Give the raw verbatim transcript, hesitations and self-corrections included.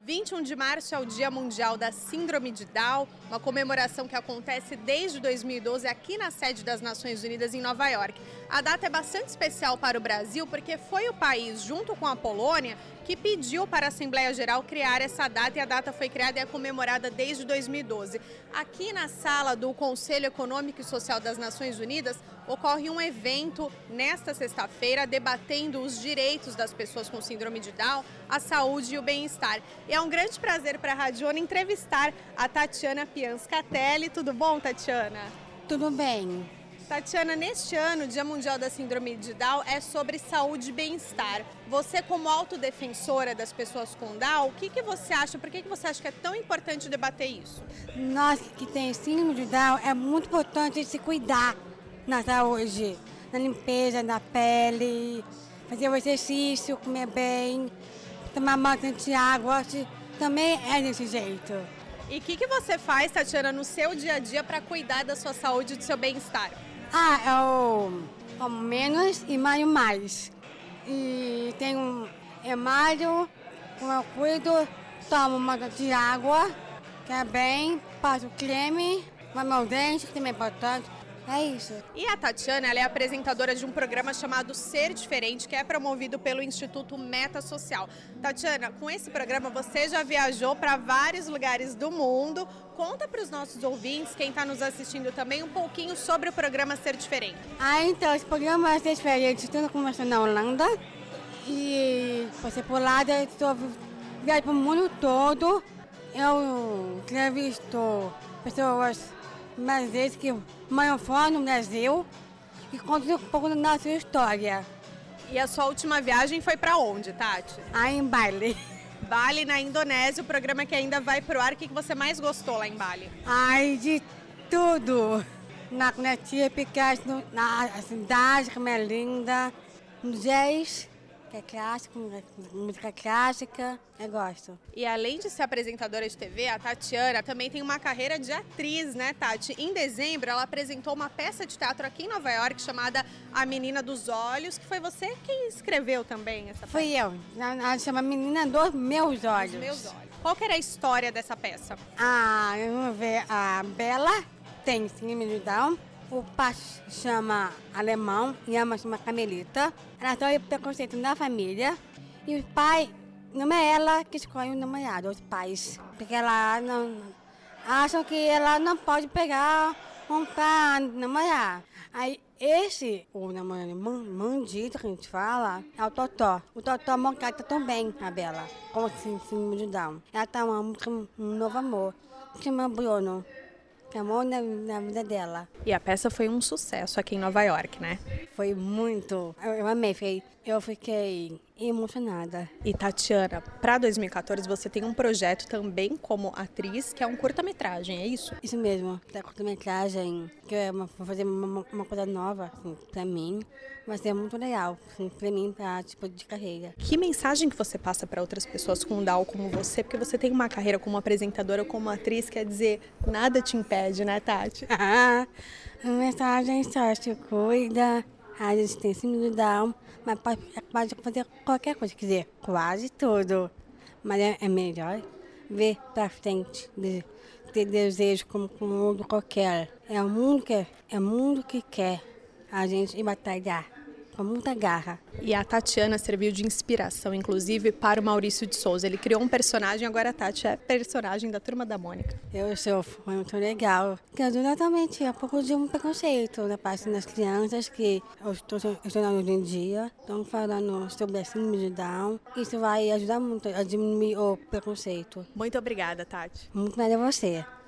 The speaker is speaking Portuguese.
vinte e um de março é o Dia Mundial da Síndrome de Down, uma comemoração que acontece desde dois mil e doze aqui na sede das Nações Unidas em Nova York. A data é bastante especial para o Brasil porque foi o país, junto com a Polônia, que pediu para a Assembleia Geral criar essa data e a data foi criada e é comemorada desde dois mil e doze. Aqui na sala do Conselho Econômico e Social das Nações Unidas ocorre um evento nesta sexta-feira debatendo os direitos das pessoas com síndrome de Down, a saúde e o bem-estar. E é um grande prazer para a Radiona entrevistar a Tatiana Piancatelli. Tudo bom, Tatiana? Tudo bem. Tatiana, neste ano, o Dia Mundial da Síndrome de Down é sobre saúde e bem-estar. Você, como autodefensora das pessoas com Down, o que, que você acha, por que, que você acha que é tão importante debater isso? Nós que temos síndrome de Down, é muito importante se cuidar na saúde, na limpeza da pele, fazer o exercício, comer bem, tomar bastante água, também é desse jeito. E o que, que você faz, Tatiana, no seu dia a dia para cuidar da sua saúde e do seu bem-estar? Ah, eu como menos e malho mais. E tenho emalho, como eu cuido, tomo uma de água, que é bem, passo creme, lavo meu dente, que também é importante. É isso. E a Tatiana, ela é apresentadora de um programa chamado Ser Diferente, que é promovido pelo Instituto Meta Social. Tatiana, com esse programa você já viajou para vários lugares do mundo. Conta para os nossos ouvintes, quem está nos assistindo também, um pouquinho sobre o programa Ser Diferente. Ah, então, esse programa Ser Diferente, tudo começou na Holanda. E passei por lá, estou viajando para o mundo todo. Eu entrevisto pessoas brasileiras que moram fora no Brasil e contam um pouco da nossa história. E a sua última viagem foi para onde, Tati? Ah, em Bali. Bali, na Indonésia, o programa que ainda vai pro ar. O que você mais gostou lá em Bali? Ai, de tudo. Na Conetia Picasso, na cidade, como é linda, no jazz, que é clássico, música clássica, eu gosto. E além de ser apresentadora de T V, a Tatiana também tem uma carreira de atriz, né, Tati? Em dezembro, ela apresentou uma peça de teatro aqui em Nova York chamada A Menina dos Olhos, que foi você quem escreveu também essa peça. Foi eu. Ela chama Menina dos Meus Olhos. Dos Meus Olhos. Qual que era a história dessa peça? Ah, vamos ver. A Bela tem síndrome de Down. O pai chama Alemão e a mãe chama Carmelita. Ela sofre preconceito na família. E o pai, não é ela que escolhe o namorado, os pais. Porque ela não... acham que ela não pode pegar um pra namorar. Aí esse, o namorado mandito que a gente fala, é o Totó. O Totó maltrata também a Bela, como síndrome de Down. Ela tá um, um novo amor, que chama Bruno. Amor na, na vida dela. E a peça foi um sucesso aqui em Nova York, né? Foi muito. Eu, eu amei, foi, eu fiquei emocionada. E Tatiana, para dois mil e quatorze você tem um projeto também como atriz, que é um curta-metragem, é isso? Isso mesmo, é curta-metragem, que é uma, vou fazer uma, uma coisa nova, assim, pra mim. Vai ser muito legal, assim, pra mim, pra tipo de carreira. Que mensagem que você passa para outras pessoas com Down como você? Porque você tem uma carreira como apresentadora, como atriz, quer dizer, nada te impede, né, Tati? A mensagem só se cuida, a gente tem síndrome de Down, mas pode, pode fazer qualquer coisa, quer dizer, quase tudo. Mas é, é melhor ver pra frente, de, ter desejo como um mundo qualquer. É o mundo que, é o mundo que quer a gente ir batalhar com muita garra. E a Tatiana serviu de inspiração, inclusive, para o Maurício de Souza. Ele criou um personagem, agora a Tati é personagem da Turma da Mônica. Eu sou, foi muito legal. Porque ajuda também um pouco de um preconceito da parte das crianças que eu estou estudando hoje em dia. Estão falando sobre a síndrome de Down. Isso vai ajudar muito a diminuir o preconceito. Muito obrigada, Tati. Muito obrigada a você.